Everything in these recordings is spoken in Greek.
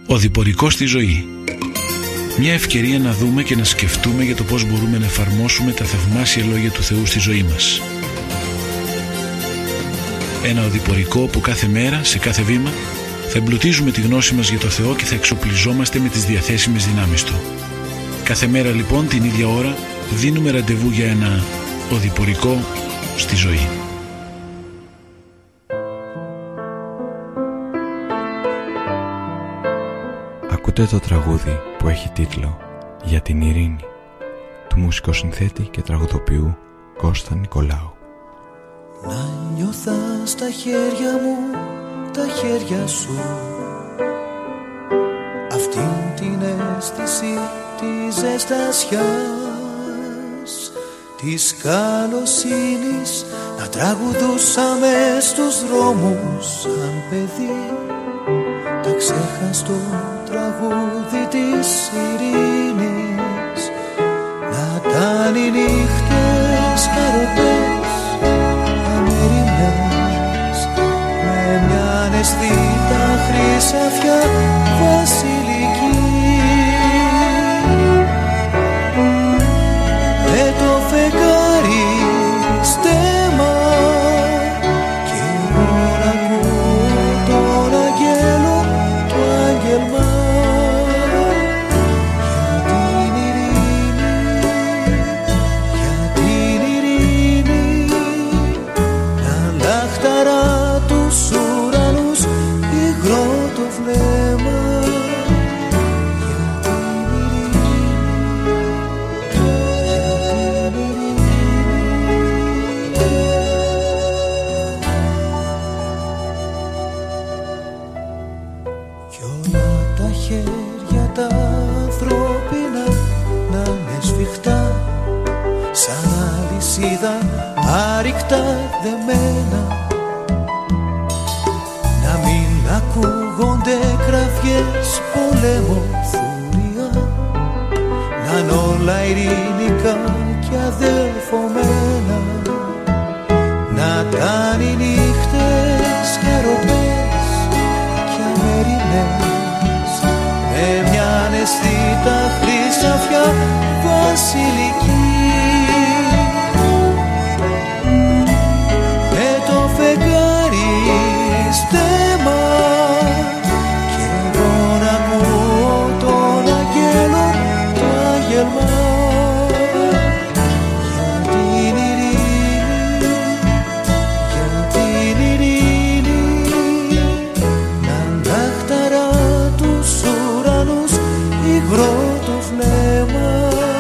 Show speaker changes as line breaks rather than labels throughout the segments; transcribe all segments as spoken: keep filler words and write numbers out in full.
Οδηπορικό στη ζωή. Μια ευκαιρία να δούμε και να σκεφτούμε για το πώς μπορούμε να εφαρμόσουμε τα θαυμάσια λόγια του Θεού στη ζωή μας. Ένα οδηπορικό που κάθε μέρα, σε κάθε βήμα, θα εμπλουτίζουμε τη γνώση μας για το Θεό και θα εξοπλιζόμαστε με τις διαθέσιμες δυνάμεις Του. Κάθε μέρα λοιπόν την ίδια ώρα δίνουμε ραντεβού για ένα οδηπορικό στη ζωή.
Ακούτε το τραγούδι που έχει τίτλο «Για την ειρήνη» του μουσικοσυνθέτη και τραγουδοποιού Κώστα Νικολάου.
Να νιώθα στα χέρια μου τα χέρια σου, αυτήν την αίσθηση της ζεστασιάς, της καλοσύνης, να τραγουδούσαμε στους δρόμους σαν παιδί τα ξέχαστο τραγούδι της ειρήνης. Να ήταν οι νύχτες χαροπές, αμεριμνές, με μια αισθήτα χρυσαφιά βασιλική, με το φεγγάρι στέμα και εγώ να ακούω τον αγγέλο του άγγελμα. Άρρηκτα δεμένα, να μην ακούγονται κραυγές πολέμων φουριά, να είναι όλα ειρηνικά και αδελφωμένα. Να ήταν οι νύχτες χαροπές και αμεριμνές, με μια αισθήτα χρυσαφιά βασιλική, στέμα και εγώ να ακούω τον αγγέλο του άγγελμα. Για την ειρήνη, για την ειρήνη, να λαχταρά τους ουρανούς υγρό το βλέμμα.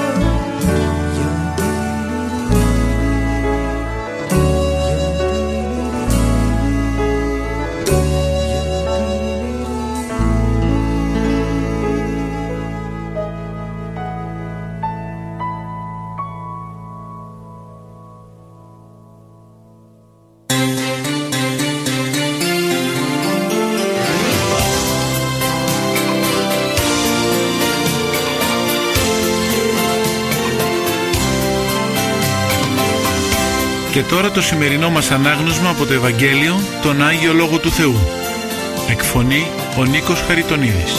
Και τώρα το σημερινό μας ανάγνωσμα από το Ευαγγέλιο, τον Άγιο Λόγο του Θεού. Εκφωνεί ο Νίκος Χαριτονίδης.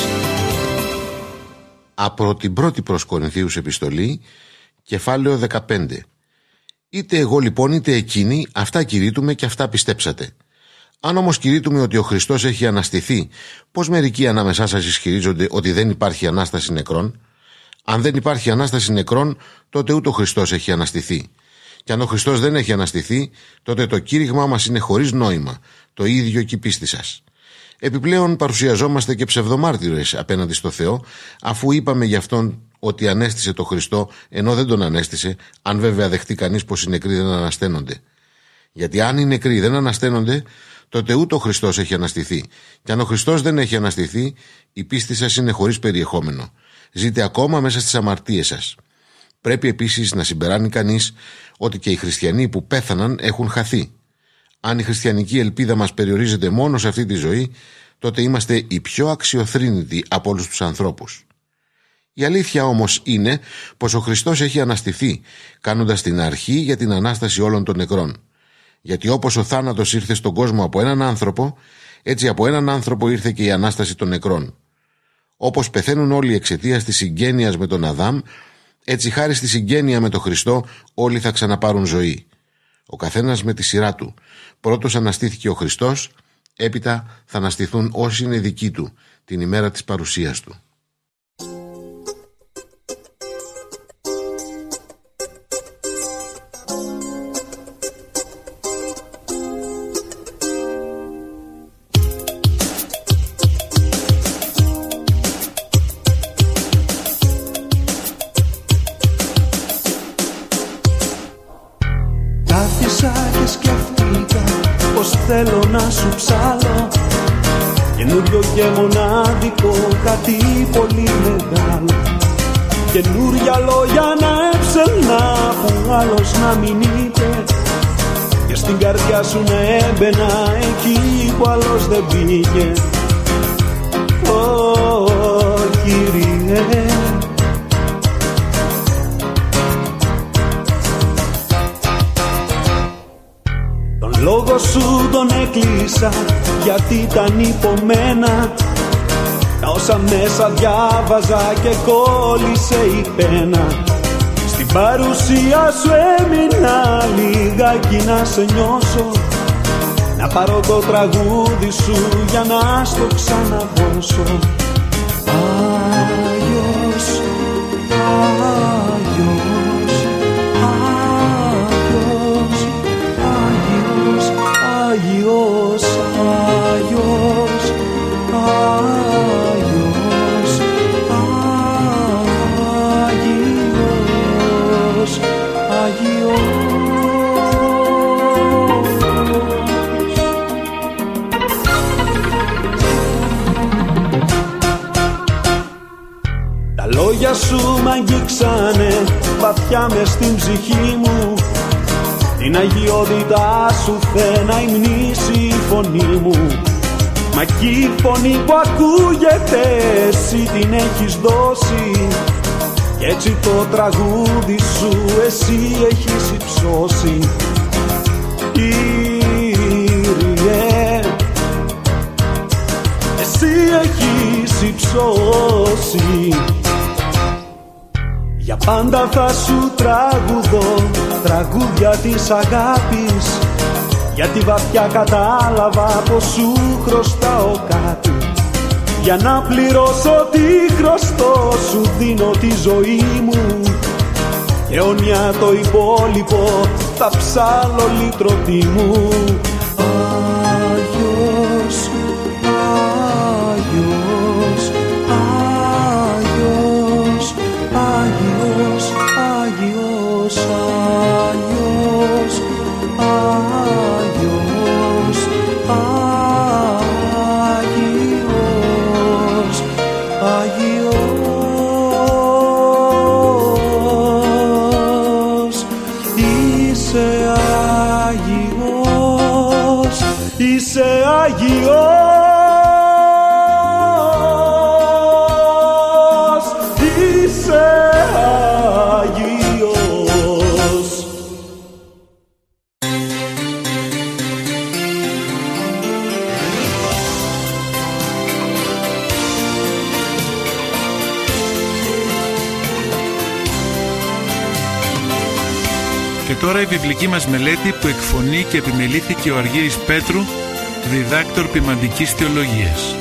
Από την πρώτη προς Κορινθίους επιστολή, κεφάλαιο δεκαπέντε. Είτε εγώ λοιπόν είτε εκείνοι, αυτά κηρύττουμε και αυτά πιστέψατε. Αν όμως κηρύττουμε ότι ο Χριστός έχει αναστηθεί, πώς μερικοί ανάμεσά σας ισχυρίζονται ότι δεν υπάρχει Ανάσταση νεκρών? Αν δεν υπάρχει Ανάσταση νεκρών, τότε ούτε ο Χριστός έχει αναστηθεί. Και αν ο Χριστός δεν έχει αναστηθεί, τότε το κήρυγμά μας είναι χωρίς νόημα, το ίδιο και η πίστη σας. Επιπλέον παρουσιαζόμαστε και ψευδομάρτυρες απέναντι στο Θεό, αφού είπαμε γι' Αυτόν ότι ανέστησε το Χριστό, ενώ δεν τον ανέστησε, αν βέβαια δεχτεί κανείς πως οι νεκροί δεν ανασταίνονται. Γιατί αν οι νεκροί δεν ανασταίνονται, τότε ούτε ο Χριστός έχει αναστηθεί. Και αν ο Χριστός δεν έχει αναστηθεί, η πίστη σας είναι χωρίς περιεχόμενο. Ζείτε ακόμα μέσα στις αμαρτίες σας. Πρέπει επίσης να συμπεράνει κανείς ότι και οι χριστιανοί που πέθαναν έχουν χαθεί. Αν η χριστιανική ελπίδα μας περιορίζεται μόνο σε αυτή τη ζωή, τότε είμαστε οι πιο αξιοθρήνητοι από όλους τους ανθρώπους. Η αλήθεια όμως είναι πως ο Χριστός έχει αναστηθεί, κάνοντας την αρχή για την Ανάσταση όλων των νεκρών. Γιατί όπως ο θάνατος ήρθε στον κόσμο από έναν άνθρωπο, έτσι από έναν άνθρωπο ήρθε και η Ανάσταση των νεκρών. Όπως πεθαίνουν όλοι εξαιτίας της συγγένειας με τον Αδάμ, έτσι χάρη στη συγγένεια με τον Χριστό όλοι θα ξαναπάρουν ζωή. Ο καθένας με τη σειρά του. Πρώτος αναστήθηκε ο Χριστός, έπειτα θα αναστηθούν όσοι είναι δικοί του την ημέρα της παρουσίας του.
Και σκέφτηκα πως θέλω να σου ψάλω καινούριο και μονάδικο, κάτι πολύ μεγάλο. Καινούρια λόγια να έψελνα που άλλος να μην είπε, και στην καρδιά σου να έμπαινα εκεί που άλλος δεν πήγε. Ω Κύριε, λόγο σου τον έκλεισα γιατί ήταν υπομένα τα όσα μέσα διάβαζα και κόλλησε η πένα. Στην παρουσία σου έμεινα λιγάκι να σε νιώσω, να πάρω το τραγούδι σου για να στο ξαναδώσω. Άγιος, Άγιος, Άγιος, Άγιος, Άγιος, Άγιος, Άγιος, Άγιος, τα λόγια σου μ' αγγίξανε βαθιά μες στην ψυχή μου, την αγιότητά σου φαίνα υμνήσει η φωνή μου. Μα κι η φωνή που ακούγεται εσύ την έχεις δώσει, κι έτσι το τραγούδι σου εσύ έχεις υψώσει. Κύριε, εσύ έχεις υψώσει. Για πάντα θα σου τραγουδώ τραγούδια της αγάπης, γιατί βαθιά κατάλαβα πως σου χρωστάω κάτι. Για να πληρώσω τι χρωστώ σου δίνω τη ζωή μου, αιώνια το υπόλοιπο θα ψάλω λυτρωτή μου. Άγιος, Άγιος, Άγιος, Άγιος, Άγιος, Άγιος, Άγιος, Άγιος, Άγιος, είσαι Άγιος, είσαι Άγιος.
Και τώρα η βιβλική μας μελέτη που εκφωνεί και επιμελήθηκε ο Αργύρης Πέτρου, διδάκτορ ποιμαντικής θεολογίας.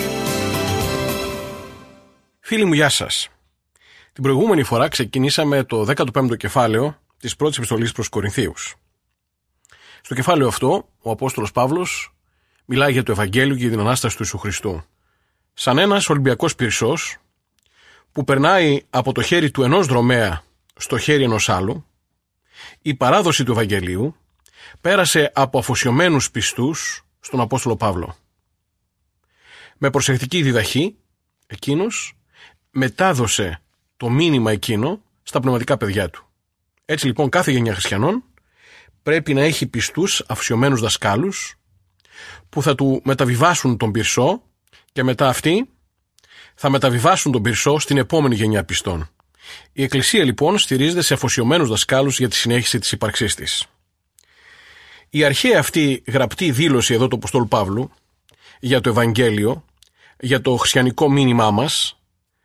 Φίλοι μου, γεια σας. Την προηγούμενη φορά ξεκινήσαμε το δέκατο πέμπτο κεφάλαιο της πρώτης επιστολής προς Κορινθίους. Στο κεφάλαιο αυτό, ο Απόστολος Παύλος μιλάει για το Ευαγγέλιο και την Ανάσταση του Ιησού Χριστού. Σαν ένας Ολυμπιακός πυρσός που περνάει από το χέρι του ενός δρομέα στο χέρι ενός άλλου, η παράδοση του Ευαγγελίου πέρασε από αφοσιωμένους πιστούς στον Απόστολο Παύλο. Με προσεκτική διδαχή, εκείνος μετάδοσε το μήνυμα εκείνο στα πνευματικά παιδιά του. Έτσι λοιπόν κάθε γενιά χριστιανών πρέπει να έχει πιστούς αφοσιωμένους δασκάλους που θα του μεταβιβάσουν τον πυρσό και μετά αυτοί θα μεταβιβάσουν τον πυρσό στην επόμενη γενιά πιστών. Η Εκκλησία λοιπόν στηρίζεται σε αφοσιωμένους δασκάλους για τη συνέχιση της ύπαρξής της. Η αρχαία αυτή γραπτή δήλωση εδώ του Αποστόλου Παύλου για το Ευαγγέλιο, για το χριστιανικό μήνυμά μας,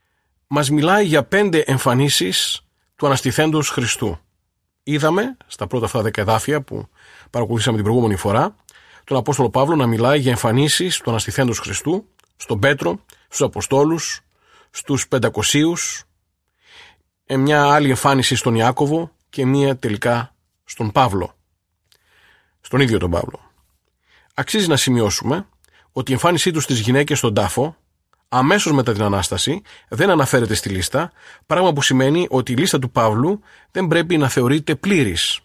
μας μιλάει για πέντε εμφανίσεις του αναστηθέντος Χριστού. Είδαμε στα πρώτα αυτά δέκα εδάφια που παρακολουθήσαμε την προηγούμενη φορά τον Απόστολο Παύλο να μιλάει για εμφανίσεις του αναστηθέντος Χριστού στον Πέτρο, στους Αποστόλους, στους Πεντακοσίους, μια άλλη εμφάνιση στον Ιάκωβο και μία τελικά στον Παύλο, στον ίδιο τον Παύλο. Αξίζει να σημειώσουμε ότι η εμφάνισή του στις γυναίκες στον τάφο αμέσως μετά την Ανάσταση δεν αναφέρεται στη λίστα, πράγμα που σημαίνει ότι η λίστα του Παύλου δεν πρέπει να θεωρείται πλήρης.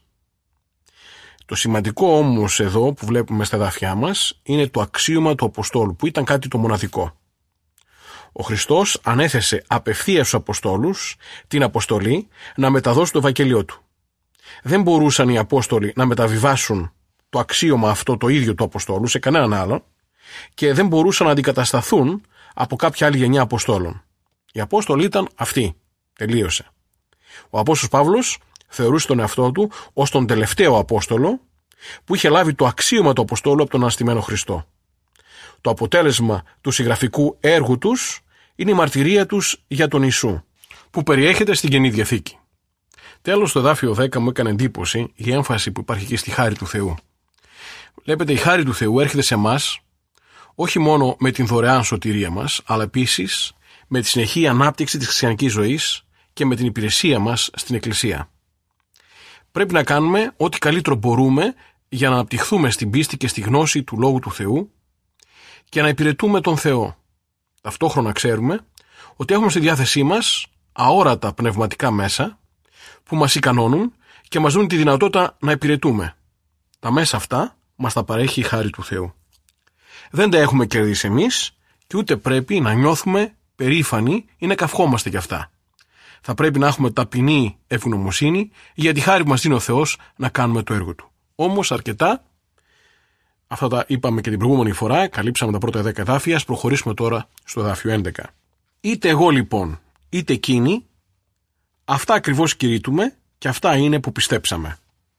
Το σημαντικό όμως εδώ που βλέπουμε στα εδάφια μας είναι το αξίωμα του Αποστόλου, που ήταν κάτι το μοναδικό. Ο Χριστός ανέθεσε απευθείας στους Αποστόλους την αποστολή να μεταδώσει το Ευαγγέλιο του. Δεν μπορούσαν οι Απόστολοι να μεταβιβάσουν το αξίωμα αυτό το ίδιο του Αποστόλου σε κανέναν άλλο και δεν μπορούσαν να αντικατασταθούν από κάποια άλλη γενιά Αποστόλων. Οι Απόστολοι ήταν αυτοί. Τελείωσε. Ο Απόστολος Παύλος θεωρούσε τον εαυτό του ως τον τελευταίο Απόστολο που είχε λάβει το αξίωμα του Αποστόλου από τον αναστημένο Χριστό. Το αποτέλεσμα του συγγραφικού έργου τους είναι η μαρτυρία τους για τον Ιησού, που περιέχεται στην Καινή Διαθήκη. Τέλος, στο εδάφιο δέκα μου έκανε εντύπωση η έμφαση που υπάρχει εκεί στη χάρη του Θεού. Βλέπετε, η χάρη του Θεού έρχεται σε εμάς όχι μόνο με την δωρεάν σωτηρία μας, αλλά επίσης με τη συνεχή ανάπτυξη της χριστιανικής ζωής και με την υπηρεσία μας στην Εκκλησία. Πρέπει να κάνουμε ό,τι καλύτερο μπορούμε για να αναπτυχθούμε στην πίστη και στη γνώση του Λόγου του Θεού και να υπηρετούμε τον Θεό. Ταυτόχρονα ξέρουμε ότι έχουμε στη διάθεσή μας αόρατα πνευματικά μέσα που μας ικανώνουν και μας δίνουν τη δυνατότητα να υπηρετούμε. Τα μέσα αυτά μας τα παρέχει η χάρη του Θεού. Δεν τα έχουμε κερδίσει εμείς και ούτε πρέπει να νιώθουμε περήφανοι ή να καυχόμαστε γι' αυτά. Θα πρέπει να έχουμε ταπεινή ευγνωμοσύνη για τη χάρη που μας δίνει ο Θεός να κάνουμε το έργο του. Όμως αρκετά, αυτά τα είπαμε και την προηγούμενη φορά, καλύψαμε τα πρώτα δέκα εδάφια, ας προχωρήσουμε τώρα στο εδάφιο έντεκα. Είτε εγώ λοιπόν, είτε εκείνοι, αυτά ακριβώς κηρύττουμε και αυτά είναι που πιστέψαμε.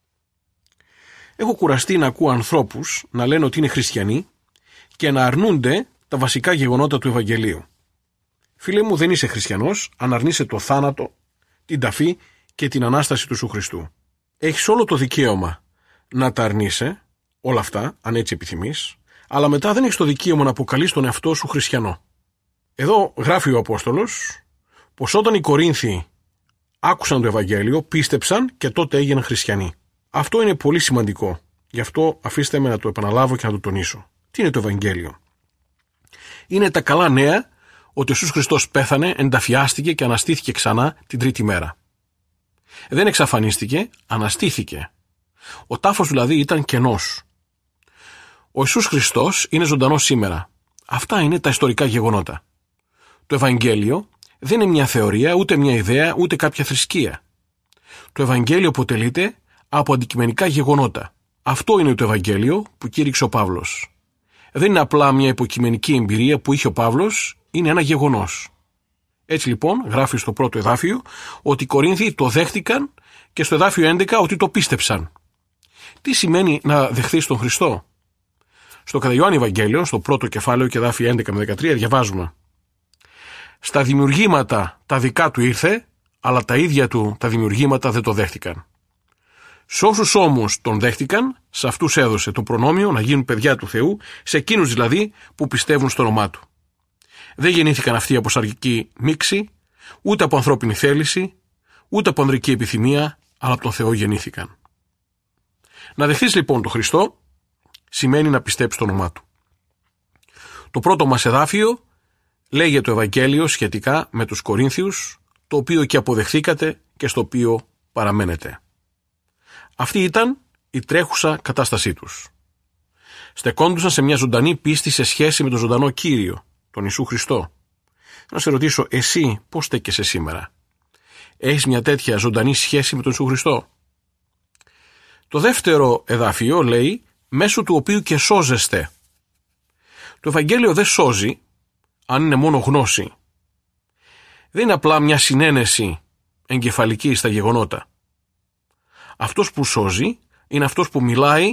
Έχω κουραστεί να ακούω ανθρώπους να λένε ότι είναι χριστιανοί και να αρνούνται τα βασικά γεγονότα του Ευαγγελίου. Φίλε μου, δεν είσαι χριστιανός αν αρνείσαι το θάνατο, την ταφή και την Ανάσταση του Ιησού Χριστού. Έχεις όλο το δικαίωμα να τα αρνείσαι, όλα αυτά, αν έτσι επιθυμείς, αλλά μετά δεν έχεις το δικαίωμα να αποκαλείς τον εαυτό σου χριστιανό. Εδώ γράφει ο Απόστολος πως όταν οι Κορίνθιοι άκουσαν το Ευαγγέλιο, πίστεψαν και τότε έγιναν χριστιανοί. Αυτό είναι πολύ σημαντικό. Γι' αυτό αφήστε με να το επαναλάβω και να το τονίσω. Τι είναι το Ευαγγέλιο? Είναι τα καλά νέα ότι ο Ιησούς Χριστός πέθανε, ενταφιάστηκε και αναστήθηκε ξανά την τρίτη μέρα. Δεν εξαφανίστηκε, αναστήθηκε. Ο τάφος δηλαδή ήταν κενός. Ο Ιησούς Χριστός είναι ζωντανός σήμερα. Αυτά είναι τα ιστορικά γεγονότα. Το Ευαγγέλιο δεν είναι μια θεωρία, ούτε μια ιδέα, ούτε κάποια θρησκεία. Το Ευαγγέλιο αποτελείται από αντικειμενικά γεγονότα. Αυτό είναι το Ευαγγέλιο που κήρυξε ο Παύλος. Δεν είναι απλά μια υποκειμενική εμπειρία που είχε ο Παύλος, είναι ένα γεγονός. Έτσι λοιπόν γράφει στο πρώτο εδάφιο ότι οι Κορίνθιοι το δέχτηκαν και στο εδάφιο έντεκα ότι το πίστεψαν. Τι σημαίνει να δεχθείς τον Χριστό? Στο κατά Ιωάννη Ευαγγέλιο, στο πρώτο κεφάλαιο και εδάφια έντεκα με δεκατρία διαβάζουμε: «Στα δημιουργήματα τα δικά του ήρθε, αλλά τα ίδια του τα δημιουργήματα δεν το δέχτηκαν. Σ' όσους όμως τον δέχτηκαν, σε αυτούς έδωσε το προνόμιο να γίνουν παιδιά του Θεού, σε εκείνους δηλαδή που πιστεύουν στο όνομά του. Δεν γεννήθηκαν αυτοί από σαρκική μίξη, ούτε από ανθρώπινη θέληση, ούτε από ανδρική επιθυμία, αλλά από τον Θεό γεννήθηκαν». Να δεχθείς λοιπόν τον Χριστό σημαίνει να πιστέψεις το όνομά του. Το πρώτο μας εδάφιο λέει για το Ευαγγέλιο σχετικά με τους Κορίνθιους, το οποίο και αποδεχθήκατε και στο οποίο παραμένετε. Αυτή ήταν η τρέχουσα κατάστασή τους. Στεκόντουσαν σε μια ζωντανή πίστη σε σχέση με τον ζωντανό Κύριο, τον Ιησού Χριστό. Να σε ρωτήσω, εσύ πώς στέκεσαι σήμερα? Έχεις μια τέτοια ζωντανή σχέση με τον Ιησού Χριστό? Το δεύτερο εδάφιο λέει, μέσω του οποίου και σώζεστε. Το Ευαγγέλιο δεν σώζει αν είναι μόνο γνώση. Δεν είναι απλά μια συνένεση εγκεφαλική στα γεγονότα. Αυτός που σώζει είναι αυτός που μιλάει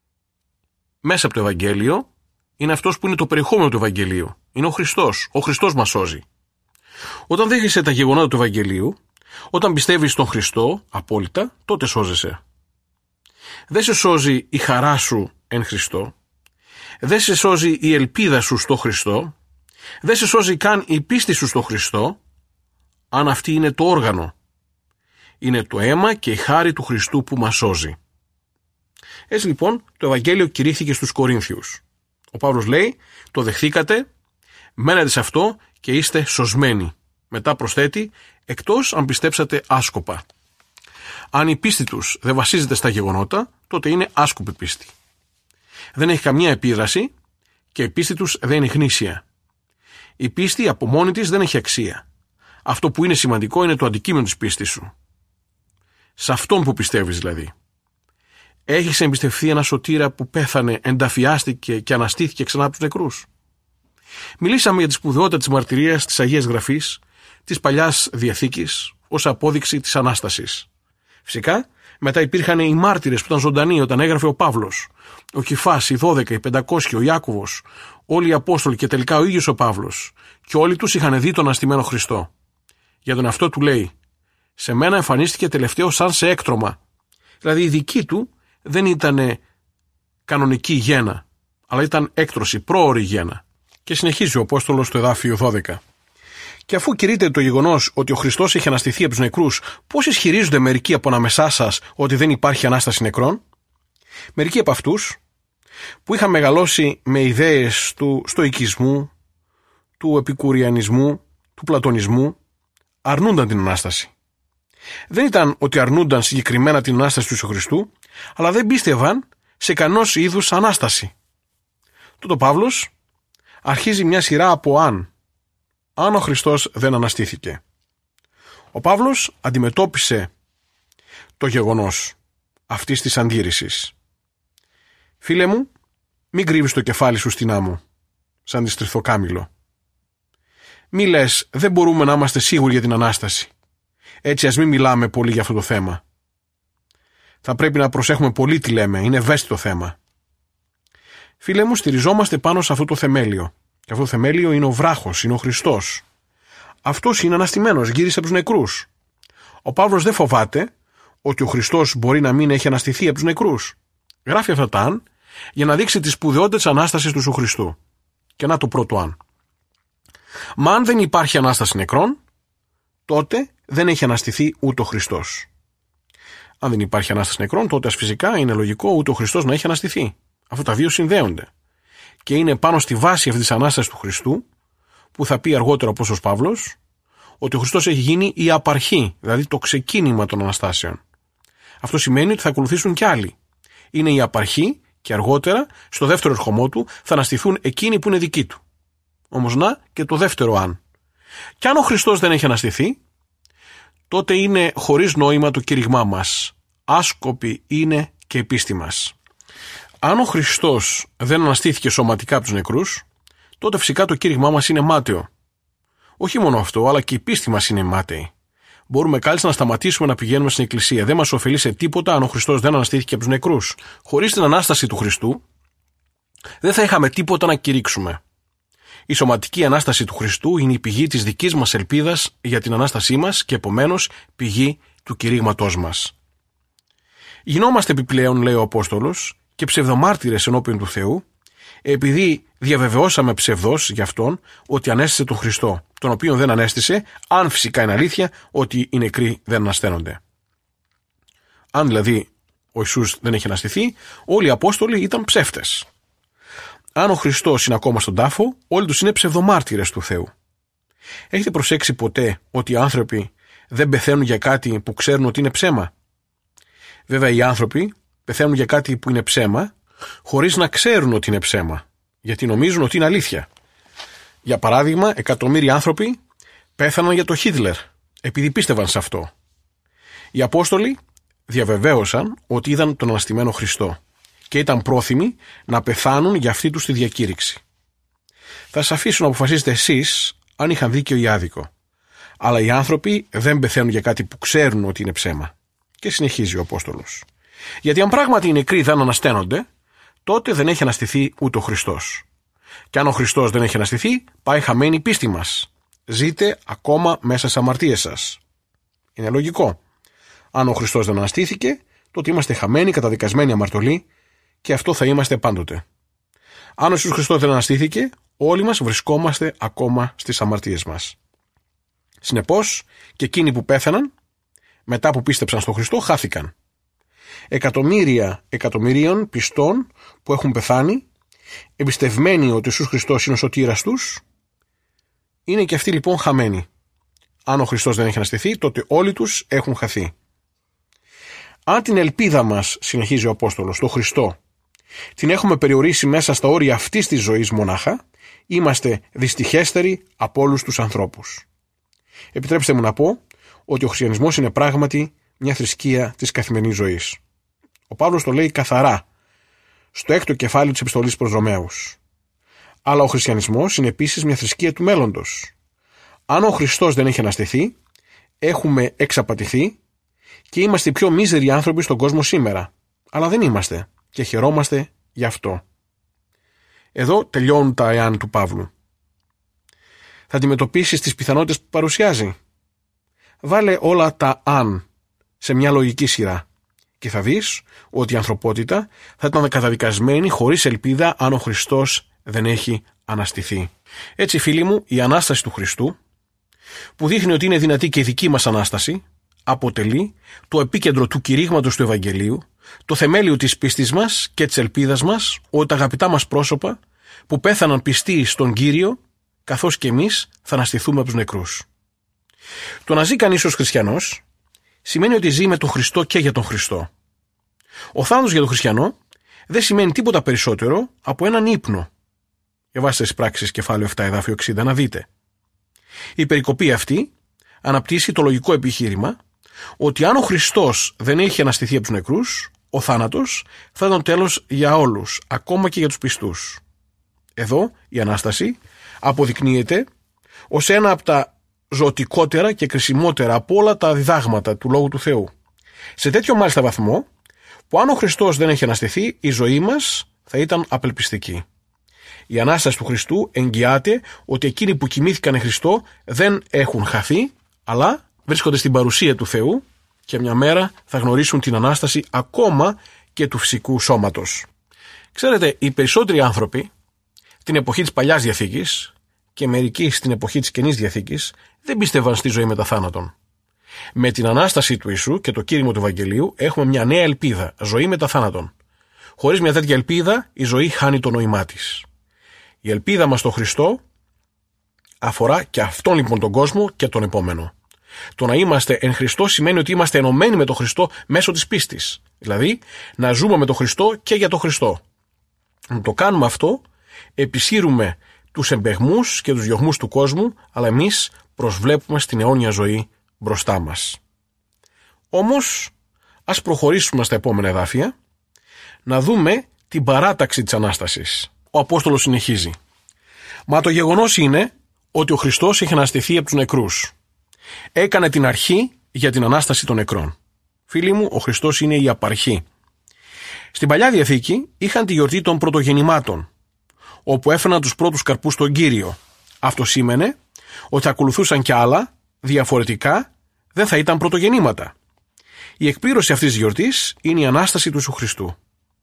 μέσα από το Ευαγγέλιο, είναι αυτός που είναι το περιεχόμενο του Ευαγγελίου. Είναι ο Χριστός. Ο Χριστός μας σώζει. Όταν δέχεσαι τα γεγονότα του Ευαγγελίου, όταν πιστεύεις στον Χριστό απόλυτα, τότε σώζεσαι. Δεν σε σώζει η χαρά σου εν Χριστώ. Δεν σε σώζει η ελπίδα σου στο Χριστό. Δεν σε σώζει καν η πίστη σου στο Χριστό, αν αυτή είναι το όργανο. Είναι το αίμα και η χάρη του Χριστού που μας σώζει. Έτσι λοιπόν το Ευαγγέλιο κηρύχθηκε στους Κορίνθιους. Ο Παύλος λέει, το δεχθήκατε, μένετε σε αυτό και είστε σωσμένοι. Μετά προσθέτει, εκτός αν πιστέψατε άσκοπα. Αν η πίστη τους δεν βασίζεται στα γεγονότα, τότε είναι άσκοπη πίστη. Δεν έχει καμία επίδραση και η πίστη τους δεν είναι γνήσια. Η πίστη από μόνη της δεν έχει αξία. Αυτό που είναι σημαντικό είναι το αντικείμενο της πίστης σου. Σε αυτόν που πιστεύεις δηλαδή. Έχεις εμπιστευτεί ένα σωτήρα που πέθανε, ενταφιάστηκε και αναστήθηκε ξανά από τους νεκρούς. Μιλήσαμε για τη σπουδαιότητα της μαρτυρίας της Αγίας Γραφής, της Παλιάς Διαθήκης, ως απόδειξη της Ανάστασης. Φυσικά, μετά υπήρχαν οι μάρτυρες που ήταν ζωντανοί όταν έγραφε ο Παύλος, ο Κηφάς, οι δώδεκα, οι πεντακόσιοι, ο Ιάκωβος, όλοι οι Απόστολοι και τελικά ο ίδιος ο Παύλος, και όλοι τους είχαν δει τον αναστημένο Χριστό. Για τον εαυτό του λέει, σε μένα εμφανίστηκε τελευταίο σαν σε έκτρωμα. Δηλαδή η δική του δεν ήταν κανονική γέννα, αλλά ήταν έκτρωση, πρόωρη γέννα. Και συνεχίζει ο Απόστολος στο εδάφιο δώδεκα. Και αφού κηρύτεται το γεγονός ότι ο Χριστός έχει αναστηθεί από τους νεκρούς, πώς ισχυρίζονται μερικοί από ανάμεσά σας ότι δεν υπάρχει ανάσταση νεκρών? Μερικοί από αυτούς που είχαν μεγαλώσει με ιδέες του στοικισμού, του επικουριανισμού, του πλατωνισμού, αρνούνταν την Ανάσταση. Δεν ήταν ότι αρνούνταν συγκεκριμένα την Ανάσταση του Ιησού Χριστού, αλλά δεν πίστευαν σε κανός είδους Ανάσταση. Τότε ο Παύλος αρχίζει μια σειρά από αν. Αν ο Χριστός δεν αναστήθηκε. Ο Παύλος αντιμετώπισε το γεγονός αυτής της αντίρρησης. Φίλε μου, μην κρύβεις το κεφάλι σου στην άμμο, σαν τη στριθοκάμιλο. Μη λες, δεν μπορούμε να είμαστε σίγουροι για την Ανάσταση. Έτσι ας μην μιλάμε πολύ για αυτό το θέμα. Θα πρέπει να προσέχουμε πολύ τι λέμε, είναι ευαίσθητο θέμα. Φίλε μου, στηριζόμαστε πάνω σε αυτό το θεμέλιο. Και αυτό το θεμέλιο είναι ο βράχος, είναι ο Χριστός. Αυτός είναι αναστημένος, γύρισε από τους νεκρούς. Ο Παύλος δεν φοβάται ότι ο Χριστός μπορεί να μην έχει αναστηθεί από τους νεκρούς. Γράφει αυτά τα αν για να δείξει τη σπουδαιότητα της Ανάστασης του Ιησού Χριστού. Και να το πρώτο αν. Μα αν δεν υπάρχει Ανάσταση νεκρών, τότε δεν έχει αναστηθεί ούτε ο Χριστός. Αν δεν υπάρχει Ανάσταση νεκρών, τότε ας φυσικά είναι λογικό ούτε ο Χριστός να έχει αναστηθεί. Αυτά τα δύο συνδέονται. Και είναι πάνω στη βάση αυτής της Ανάστασης του Χριστού, που θα πει αργότερα ο Απόστολος Παύλος, ότι ο Χριστός έχει γίνει η απαρχή, δηλαδή το ξεκίνημα των Αναστάσεων. Αυτό σημαίνει ότι θα ακολουθήσουν κι άλλοι. Είναι η απαρχή και αργότερα, στο δεύτερο ερχομό του, θα αναστηθούν εκείνοι που είναι δικοί του. Όμως να και το δεύτερο αν. Κι αν ο Χριστός δεν έχει αναστηθεί, τότε είναι χωρίς νόημα το κήρυγμά μας. Άσκοπη είναι και η πίστη μας. Αν ο Χριστός δεν αναστήθηκε σωματικά από τους νεκρούς, τότε φυσικά το κήρυγμά μας είναι μάταιο. Όχι μόνο αυτό, αλλά και η πίστη μας είναι μάταιη. Μπορούμε κάλλιστα να σταματήσουμε να πηγαίνουμε στην Εκκλησία. Δεν μας ωφελεί σε τίποτα αν ο Χριστός δεν αναστήθηκε από τους νεκρούς. Χωρίς την Ανάσταση του Χριστού, δεν θα είχαμε τίποτα να κηρύξουμε. Η σωματική Ανάσταση του Χριστού είναι η πηγή της δικής μας ελπίδας για την Ανάστασή μας και επομένως πηγή του κηρύγματός μας. Γινόμαστε επιπλέον, λέει ο Απόστολος, και ψευδομάρτυρες ενώπιον του Θεού, επειδή διαβεβαιώσαμε ψευδώς για Αυτόν ότι ανέστησε τον Χριστό, τον οποίον δεν ανέστησε, αν φυσικά είναι αλήθεια ότι οι νεκροί δεν ανασταίνονται. Αν δηλαδή ο Ιησούς δεν έχει αναστηθεί, όλοι οι Απόστολοι ήταν ψεύτες. Αν ο Χριστός είναι ακόμα στον τάφο, όλοι τους είναι ψευδομάρτυρες του Θεού. Έχετε προσέξει ποτέ ότι οι άνθρωποι δεν πεθαίνουν για κάτι που ξέρουν ότι είναι ψέμα? Βέβαια οι άνθρωποι πεθαίνουν για κάτι που είναι ψέμα, χωρίς να ξέρουν ότι είναι ψέμα, γιατί νομίζουν ότι είναι αλήθεια. Για παράδειγμα, εκατομμύρια άνθρωποι πέθαναν για το Χίτλερ, επειδή πίστευαν σε αυτό. Οι Απόστολοι διαβεβαίωσαν ότι είδαν τον αναστημένο Χριστό και ήταν πρόθυμοι να πεθάνουν για αυτή τους τη διακήρυξη. Θα σας αφήσω να αποφασίσετε εσείς αν είχαν δίκιο ή άδικο. Αλλά οι άνθρωποι δεν πεθαίνουν για κάτι που ξέρουν ότι είναι ψέμα. Και συνεχίζει ο Απόστολος. Γιατί αν πράγματι οι νεκροί δεν ανασταίνονται, τότε δεν έχει αναστηθεί ούτε ο Χριστός. Και αν ο Χριστός δεν έχει αναστηθεί, πάει χαμένη η πίστη μας. ζείτε ακόμα μέσα στις αμαρτίες σας. Είναι λογικό. Αν ο Χριστός δεν αναστήθηκε, τότε είμαστε χαμένοι, καταδικασμένοι, αμαρτωλοί, και αυτό θα είμαστε πάντοτε. Αν ο Ιησούς Χριστός δεν αναστήθηκε, όλοι μας βρισκόμαστε ακόμα στις αμαρτίες μας. Συνεπώς, και εκείνοι που πέθαναν, μετά που πίστεψαν στον Χριστό, χάθηκαν. Εκατομμύρια εκατομμυρίων πιστών που έχουν πεθάνει, εμπιστευμένοι ότι ο Ιησούς Χριστός είναι ο σωτήρας τους, είναι και αυτοί λοιπόν χαμένοι. Αν ο Χριστός δεν έχει αναστηθεί, τότε όλοι τους έχουν χαθεί. Αν την ελπίδα μας, συνεχίζει ο Απόστολος, στο Χριστό, την έχουμε περιορίσει μέσα στα όρια αυτής της ζωής μονάχα, είμαστε δυστυχέστεροι από όλους τους ανθρώπους. Επιτρέψτε μου να πω ότι ο χριστιανισμός είναι πράγματι μια θρησκεία της καθημερινής ζωής. Ο Παύλος το λέει καθαρά στο έκτο κεφάλαιο της επιστολής προς Ρωμαίους. Αλλά ο χριστιανισμός είναι επίσης μια θρησκεία του μέλλοντος. Αν ο Χριστός δεν έχει αναστηθεί, έχουμε εξαπατηθεί και είμαστε οι πιο μίζεροι άνθρωποι στον κόσμο σήμερα. Αλλά δεν είμαστε και χαιρόμαστε γι' αυτό. Εδώ τελειώνουν τα εάν του Παύλου. Θα αντιμετωπίσεις τις πιθανότητες που παρουσιάζει. Βάλε όλα τα αν σε μια λογική σειρά και θα δεις ότι η ανθρωπότητα θα ήταν καταδικασμένη χωρίς ελπίδα αν ο Χριστός δεν έχει αναστηθεί. Έτσι, φίλοι μου, η Ανάσταση του Χριστού, που δείχνει ότι είναι δυνατή και η δική μας Ανάσταση, αποτελεί το επίκεντρο του κηρύγματος του Ευαγγελίου, το θεμέλιο της πίστης μας και της ελπίδας μας ότι τα αγαπητά μας πρόσωπα που πέθαναν πιστοί στον Κύριο, καθώς και εμείς θα αναστηθούμε από τους νεκρούς. Το να ζει κανείς ως χριστιανός σημαίνει ότι ζει με τον Χριστό και για τον Χριστό. Ο θάνατος για τον χριστιανό δεν σημαίνει τίποτα περισσότερο από έναν ύπνο. Διαβάστε στις πράξεις κεφάλαιο επτά εδάφιο εξήντα να δείτε. Η περικοπή αυτή αναπτύσσει το λογικό επιχείρημα ότι αν ο Χριστός δεν έχει αναστηθεί από τους νεκρούς, ο θάνατος θα ήταν τέλος για όλους, ακόμα και για τους πιστούς. Εδώ η Ανάσταση αποδεικνύεται ως ένα από τα ζωτικότερα και κρισιμότερα από όλα τα διδάγματα του Λόγου του Θεού. Σε τέτοιο μάλιστα βαθμό που αν ο Χριστός δεν έχει αναστηθεί, η ζωή μας θα ήταν απελπιστική. Η Ανάσταση του Χριστού εγγυάται ότι εκείνοι που κοιμήθηκαν εν Χριστώ δεν έχουν χαθεί, αλλά βρίσκονται στην παρουσία του Θεού και μια μέρα θα γνωρίσουν την Ανάσταση ακόμα και του φυσικού σώματος. Ξέρετε, οι περισσότεροι άνθρωποι την εποχή της Παλιάς Διαθήκης και μερικοί στην εποχή της Καινής Διαθήκης δεν πίστευαν στη ζωή μετά θάνατον. Με την Ανάσταση του Ιησού και το κήρυγμα του Ευαγγελίου έχουμε μια νέα ελπίδα, ζωή μετά θάνατον. Χωρίς μια τέτοια ελπίδα η ζωή χάνει το νόημά της. Η ελπίδα μας στον Χριστό αφορά και αυτόν λοιπόν τον κόσμο και τον επόμενο. Το να είμαστε εν Χριστώ σημαίνει ότι είμαστε ενωμένοι με τον Χριστό μέσω της πίστης. Δηλαδή να ζούμε με τον Χριστό και για τον Χριστό. Να το κάνουμε αυτό, επισύρουμε τους εμπεγμούς και τους διωγμούς του κόσμου, αλλά εμείς προσβλέπουμε στην αιώνια ζωή μπροστά μας. Όμως, ας προχωρήσουμε στα επόμενα εδάφια, να δούμε την παράταξη της Ανάστασης. Ο Απόστολος συνεχίζει. Μα το γεγονός είναι ότι ο Χριστός έχει αναστηθεί από τους νεκρούς. Έκανε την αρχή για την Ανάσταση των νεκρών. Φίλοι μου, ο Χριστός είναι η απαρχή. Στην Παλιά Διαθήκη είχαν τη γιορτή των πρωτογεννημάτων, όπου έφεραν τους πρώτους καρπούς στον Κύριο. Αυτό σήμαινε ότι θα ακολουθούσαν κι άλλα, διαφορετικά δεν θα ήταν πρωτογεννήματα. Η εκπλήρωση αυτής της γιορτής είναι η Ανάσταση του Ιησού Χριστού.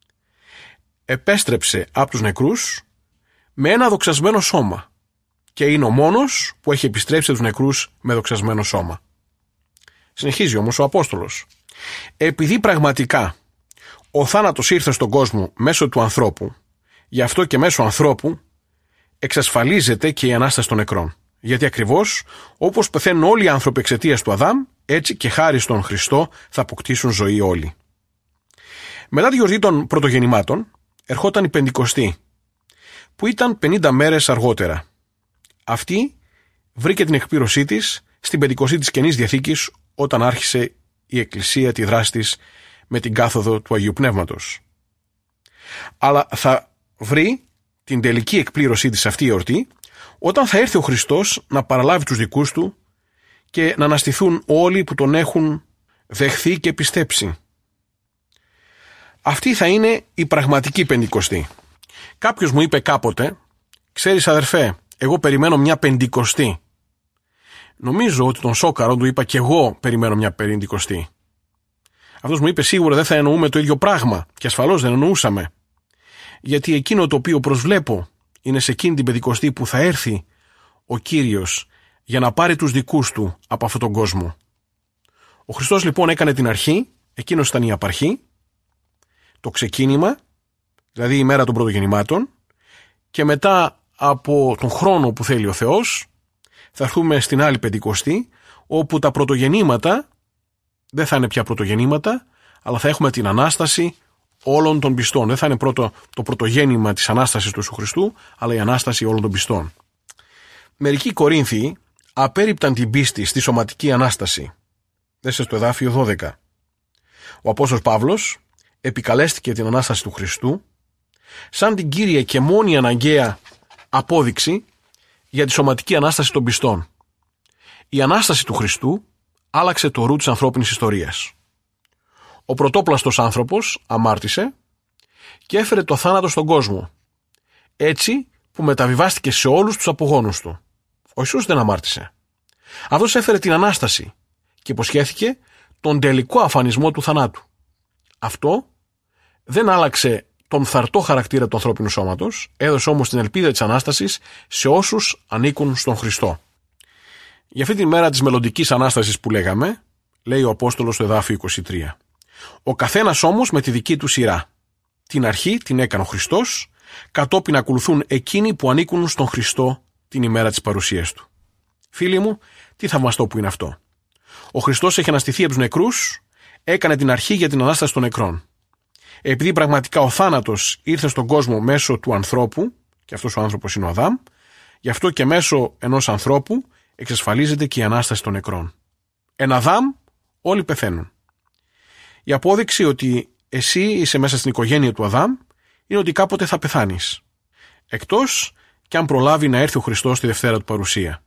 Επέστρεψε από τους νεκρούς με ένα δοξασμένο σώμα και είναι ο μόνος που έχει επιστρέψει τους νεκρούς με δοξασμένο σώμα. Συνεχίζει όμως ο Απόστολος. Επειδή πραγματικά ο θάνατος ήρθε στον κόσμο μέσω του ανθρώπου, γι' αυτό και μέσω ανθρώπου εξασφαλίζεται και η Ανάσταση των νεκρών. Γιατί ακριβώς όπως πεθαίνουν όλοι οι άνθρωποι εξαιτίας του Αδάμ, έτσι και χάρη στον Χριστό θα αποκτήσουν ζωή όλοι. Μετά τη γιορτή των πρωτογεννημάτων ερχόταν η Πεντηκοστή, που ήταν πενήντα μέρες αργότερα. Αυτή βρήκε την εκπλήρωσή της στην Πεντηκοστή της Καινής Διαθήκης, όταν άρχισε η Εκκλησία τη δράση της με την κάθοδο του Αγίου Πνεύματος. Αλλά θα βρει την τελική εκπλήρωσή της αυτή η εορτή όταν θα έρθει ο Χριστός να παραλάβει τους δικούς του και να αναστηθούν όλοι που τον έχουν δεχθεί και πιστέψει. Αυτή θα είναι η πραγματική Πεντηκοστή. Κάποιος μου είπε κάποτε, ξέρεις αδερφέ, εγώ περιμένω μια Πεντηκοστή. Νομίζω ότι τον σόκαρο, του είπα, και εγώ περιμένω μια πεντηκοστή. Αυτός μου είπε, σίγουρα δεν θα εννοούμε το ίδιο πράγμα, και ασφαλώς δεν εννοούσαμε. Γιατί εκείνο το οποίο προσβλέπω είναι σε εκείνη την πεντηκοστή που θα έρθει ο Κύριος για να πάρει τους δικούς του από αυτόν τον κόσμο. Ο Χριστός λοιπόν έκανε την αρχή, εκείνος ήταν η απαρχή, το ξεκίνημα, δηλαδή η μέρα των πρωτογεννημάτων, και μετά από τον χρόνο που θέλει ο Θεός θα έρθουμε στην άλλη πεντηκοστή, όπου τα πρωτογεννήματα δεν θα είναι πια πρωτογεννήματα, αλλά θα έχουμε την Ανάσταση όλων των πιστών. Δεν θα είναι πρώτο το πρωτογέννημα της Ανάστασης του Ιησού Χριστού, αλλά η Ανάσταση όλων των πιστών. Μερικοί Κορίνθιοι απέρριπταν την πίστη στη σωματική Ανάσταση. Δέστε στο εδάφιο δώδεκα. Ο Απόστολος Παύλος επικαλέστηκε την Ανάσταση του Χριστού σαν την κύρια και μόνη αναγκαία απόδειξη για τη σωματική Ανάσταση των πιστών. Η Ανάσταση του Χριστού άλλαξε το ρου της ανθρώπινης ιστορίας. Ο πρωτόπλαστος άνθρωπος αμάρτησε και έφερε το θάνατο στον κόσμο, έτσι που μεταβιβάστηκε σε όλους τους απογόνους του. Ο Ιησούς δεν αμάρτησε. Αυτός έφερε την Ανάσταση και υποσχέθηκε τον τελικό αφανισμό του θανάτου. Αυτό δεν άλλαξε τον φθαρτό χαρακτήρα του ανθρώπινου σώματος, έδωσε όμως την ελπίδα της Ανάστασης σε όσους ανήκουν στον Χριστό. Για αυτή τη μέρα της μελλοντικής Ανάστασης που λέγαμε, λέει ο Απόστολος στο εδάφιο είκοσι τρία. Ο καθένας όμως με τη δική του σειρά. Την αρχή την έκανε ο Χριστός, κατόπιν ακολουθούν εκείνοι που ανήκουν στον Χριστό την ημέρα της παρουσίας του. Φίλοι μου, τι θαυμαστό που είναι αυτό. Ο Χριστός έχει αναστηθεί από τους νεκρούς, έκανε την αρχή για την Ανάσταση των νεκρών. Επειδή πραγματικά ο θάνατος ήρθε στον κόσμο μέσω του ανθρώπου, και αυτός ο άνθρωπος είναι ο Αδάμ, γι' αυτό και μέσω ενός ανθρώπου εξασφαλίζεται και η Ανάσταση των νεκρών. Εν Αδάμ όλοι πεθαίνουν. Η απόδειξη ότι εσύ είσαι μέσα στην οικογένεια του Αδάμ είναι ότι κάποτε θα πεθάνεις. Εκτός κι αν προλάβει να έρθει ο Χριστός στη Δευτέρα του παρουσία.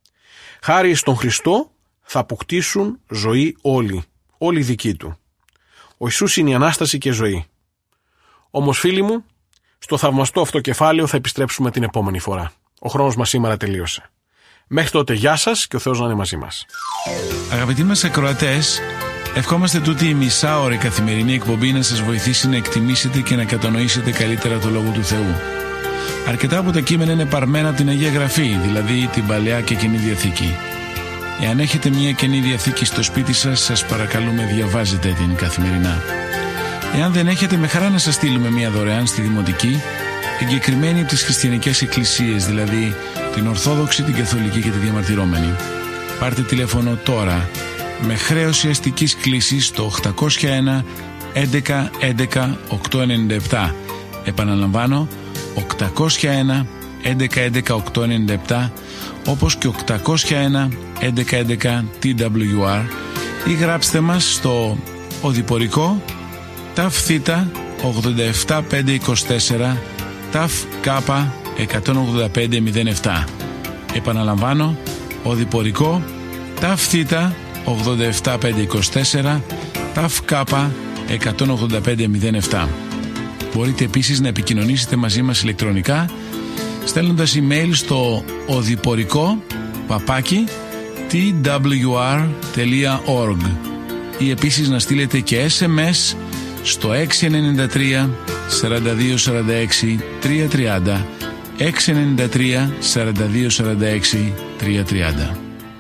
Χάρη στον Χριστό θα αποκτήσουν ζωή όλοι, όλοι οι δικοί του. Ο Ιησούς είναι η Ανάσταση και ζωή. Όμως φίλοι μου, στο θαυμαστό αυτό κεφάλαιο θα επιστρέψουμε την επόμενη φορά. Ο χρόνος μας σήμερα τελείωσε. Μέχρι τότε γεια σας και ο Θεός να είναι μαζί μας.
Αγαπητοί μας ακροατές, ευχόμαστε τούτη η μισάωρη καθημερινή εκπομπή να σας βοηθήσει να εκτιμήσετε και να κατανοήσετε καλύτερα το Λόγο του Θεού. Αρκετά από τα κείμενα είναι παρμένα από την Αγία Γραφή, δηλαδή την Παλαιά και Καινή Διαθήκη. Εάν έχετε μια Καινή Διαθήκη στο σπίτι σας, σας παρακαλούμε διαβάζετε την καθημερινά. Εάν δεν έχετε, με χαρά να σας στείλουμε μια δωρεάν στη Δημοτική, εγκεκριμένη από τις χριστιανικές εκκλησίες, δηλαδή την Ορθόδοξη, την Καθολική και τη Διαμαρτυρόμενη. Πάρτε τηλέφωνο τώρα με χρέωση αστικής κλήσης στο οκτακόσια ένα έντεκα έντεκα οκτακόσια ενενήντα επτά. Επαναλαμβάνω, οκτακόσια ένα έντεκα έντεκα οκτακόσια ενενήντα επτά, όπως και οκτακόσια ένα έντεκα έντεκα τι ντάμπλιου αρ, ή γράψτε μας στο οδηπορικό ταφ θήτα ογδόντα επτά πεντακόσια είκοσι τέσσερα ταφ κάπα εκατόν ογδόντα πέντε μηδέν επτά. Επαναλαμβάνω, οδηπορικό ταφ θήτα ογδόντα επτά πεντακόσια είκοσι τέσσερα ταφ κάπα εκατόν ογδόντα πέντε μηδέν επτά. Μπορείτε επίσης να επικοινωνήσετε μαζί μας ηλεκτρονικά στέλνοντας email στο οδηπορικό παπάκι τι ντάμπλιου αρ τελεία org ή επίσης να στείλετε και ες εμ ες στο έξι εννιά τρία σαράντα δύο σαράντα έξι τριακόσια τριάντα, έξι εννιά τρία σαράντα δύο σαράντα έξι τριακόσια τριάντα.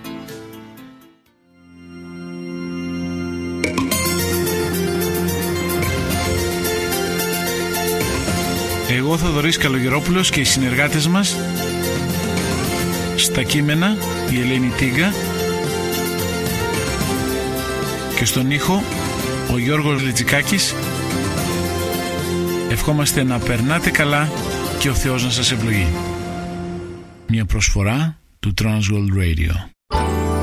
Εγώ Θοδωρής Καλογερόπουλος και οι συνεργάτες μας στα κείμενα η Ελένη Τίγκα και στον ήχο ο Γιώργος Λετζικάκης. Ευχόμαστε να περνάτε καλά και ο Θεός να σας ευλογεί. Μια προσφορά του Transworld Radio.